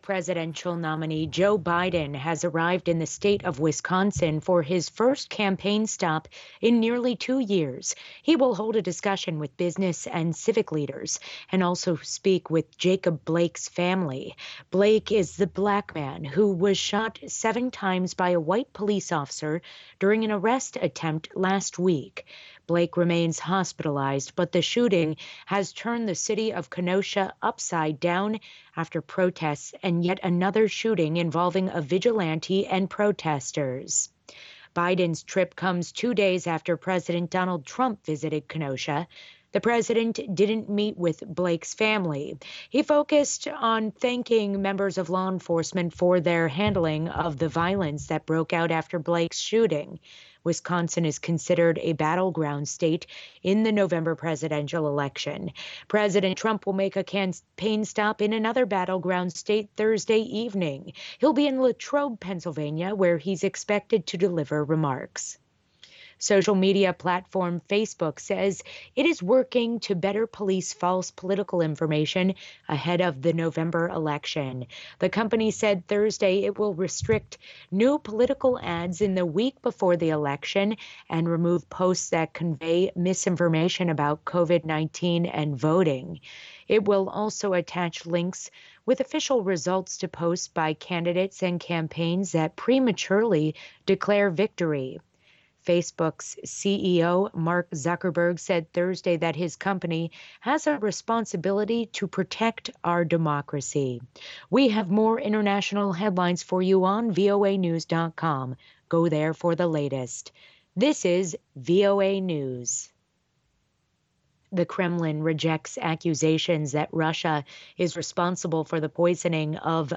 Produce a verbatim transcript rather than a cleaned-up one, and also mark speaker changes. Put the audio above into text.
Speaker 1: presidential nominee Joe Biden has arrived in the state of Wisconsin for his first campaign stop in nearly two years. He will hold a discussion with business and civic leaders and also speak with Jacob Blake's family. Blake is the black man who was shot seven times by a white police officer during an arrest attempt last week. Blake remains hospitalized, but the shooting has turned the city of Kenosha upside down after protests and yet another shooting involving a vigilante and protesters. Biden's trip comes two days after President Donald Trump visited Kenosha. The president didn't meet with Blake's family. He focused on thanking members of law enforcement for their handling of the violence that broke out after Blake's shooting. Wisconsin is considered a battleground state in the November presidential election. President Trump will make a campaign stop in another battleground state Thursday evening. He'll be in Latrobe, Pennsylvania, where he's expected to deliver remarks. Social media platform Facebook says it is working to better police false political information ahead of the November election. The company said Thursday it will restrict new political ads in the week before the election and remove posts that convey misinformation about COVID nineteen and voting. It will also attach links with official results to posts by candidates and campaigns that prematurely declare victory. Facebook's C E O, Mark Zuckerberg, said Thursday that his company has a responsibility to protect our democracy. We have more international headlines for you on V O A news dot com. Go there for the latest. This is V O A News. The Kremlin rejects accusations that Russia is responsible for the poisoning of